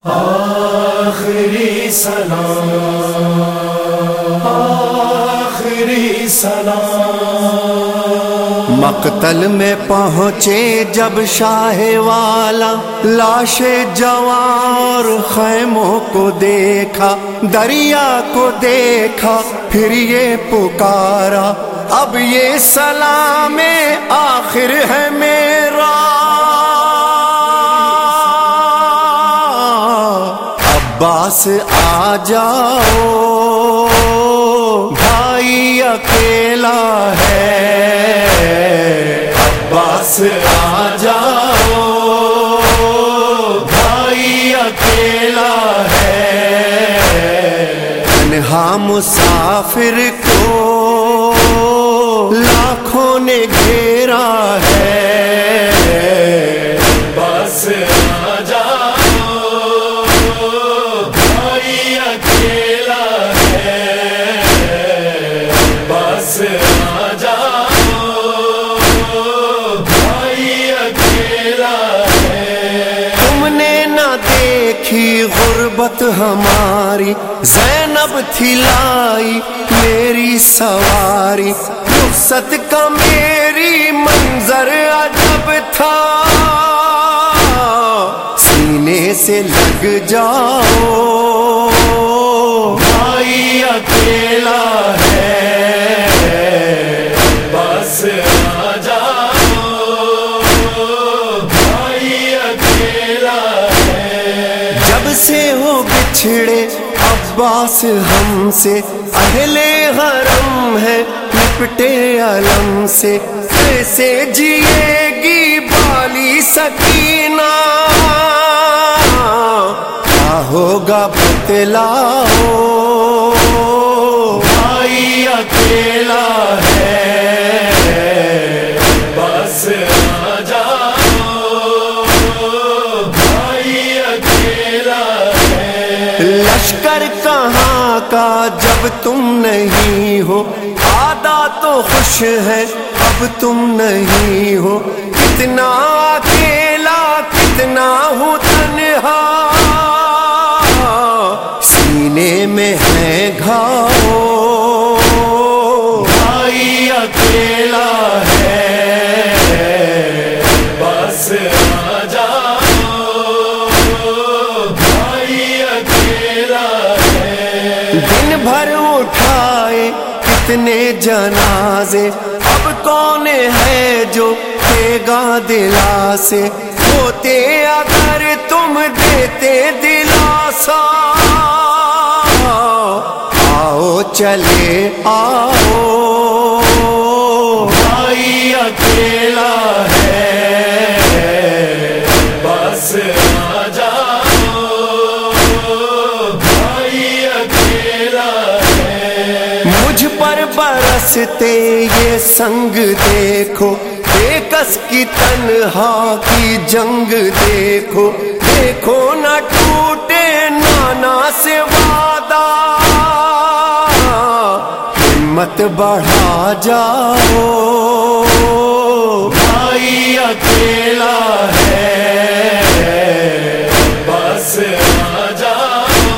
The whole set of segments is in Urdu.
آخری سلام، آخری سلام۔ مقتل میں پہنچے جب شاہ والا، لاش جوار خیموں کو دیکھا، دریا کو دیکھا، پھر یہ پکارا، اب یہ سلام آخر ہے میرا، عباس آ جاؤ، بھائی اکیلا ہے، عباس آ جاؤ، بھائی اکیلا ہے، تنہا مسافر کو لاکھوں نے گھیرا ہے، عباس آ جاؤ، بھائی اکیلا ہے، عباس آ جاؤ، بھائی اکیلا ہے۔ تم نے نہ دیکھی غربت ہماری، زینب تھی لائی میری سواری، رخصت کا میری منظر عجب تھا، سینے سے لگ جاؤ، بھائی اکیلا ہے، عباس آ جاؤ، بھائی اکیلا ہے۔ جب سے ہو بچھڑے عباس ہم سے، اہل حرم ہے لپٹے علم سے، کیسے جیے گی بالی سکینہ، کیا ہوگا بتلاؤ، بھائی اکیلا ہے، عباس آ جاؤ، بھائی اکیلا ہے۔ لشکر کہاں کا جب تم نہیں ہو، آدھا تو خوش ہے اب تم نہیں ہو، کتنا اکیلا کتنا ہوں تنہا، سینے میں ہے گھاؤ، بھائی اکیلا ہے، عباس آ جاؤ، بھائی اکیلا ہے۔ دن بھر اٹھائے کتنے جنازے، اب کون ہے جو دے گا دلاسے، ہوتے اگر تم دیتے دلاسا، آؤ چلے آؤ، بھائی اکیلا ہے، عباس آ جاؤ، بھائی اکیلا ہے۔ مجھ پر برستے یہ سنگ دیکھو، بے کس کی تنہا کی جنگ دیکھو، دیکھو نہ ٹوٹے نانا سے وعدہ، ہمت بڑھا جاؤ، بھائی اکیلا ہے، عباس آ جاؤ،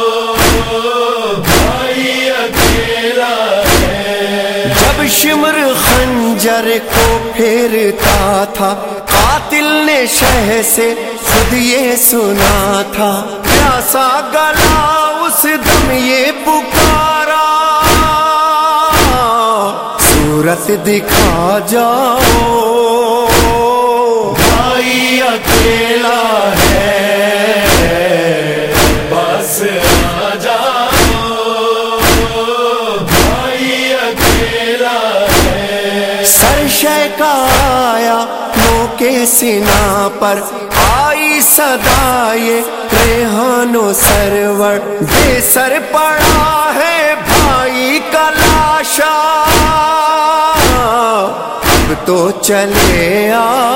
بھائی اکیلا ہے۔ جب شمر خنجر کو پھیرتا تھا، قاتل نے شہ سے خود یہ سنا تھا، پیاسا گلا اس دم یہ پکارا، صورت دکھا جاؤ، بھائی اکیلا ہے، عباس آ جاؤ، بھائی اکیلا ہے۔ سر شیکا آیا نو کے سنا پر، آئی صدائے ریحان و سرور، بے سر پڑا ہے بھائی کا لاشا، اب تو چلے آ